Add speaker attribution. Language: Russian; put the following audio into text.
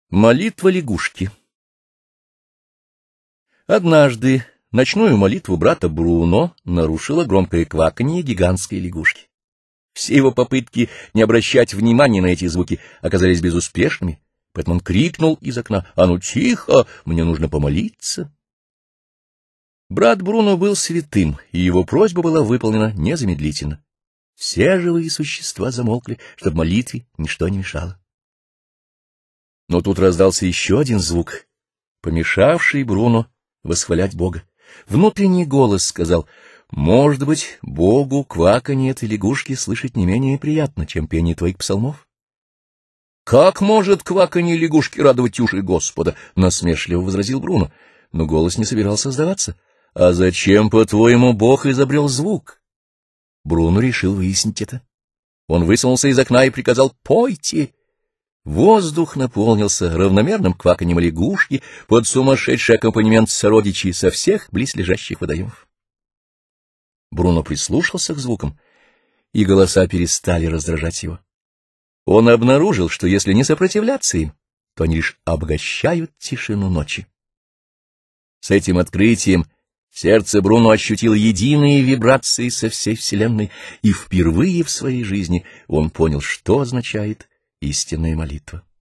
Speaker 1: Молитва лягушки. Однажды ночную молитву брата Бруно нарушило громкое кваканье гигантской лягушки. Все его попытки не обращать внимания на эти звуки оказались безуспешными, поэтому он крикнул из окна: «А ну тихо, мне нужно помолиться!» Брат Бруно был святым, и его просьба была выполнена незамедлительно. Все живые существа замолкли, чтобы молитве ничто не мешало. Но тут раздался еще один звук, помешавший Бруно восхвалять Бога. Внутренний голос сказал: «Может быть, Богу кваканье этой лягушки слышать не менее приятно, чем пение твоих псалмов?» «Как может кваканье лягушки радовать уши Господа?» — насмешливо возразил Бруно, но голос не собирался сдаваться. «А зачем, по-твоему, Бог изобрел звук?» Бруно решил выяснить это. Он высунулся из окна и приказал: «Пойте!» Воздух наполнился равномерным кваканьем лягушки под сумасшедший аккомпанемент сородичей со всех близлежащих водоемов. Бруно прислушался к звукам, и голоса перестали раздражать его. Он обнаружил, что если не сопротивляться им, то они лишь обогащают тишину ночи. С этим открытием сердце Бруно ощутило единые вибрации со всей вселенной, и впервые в своей жизни он понял, что означает истинная молитва.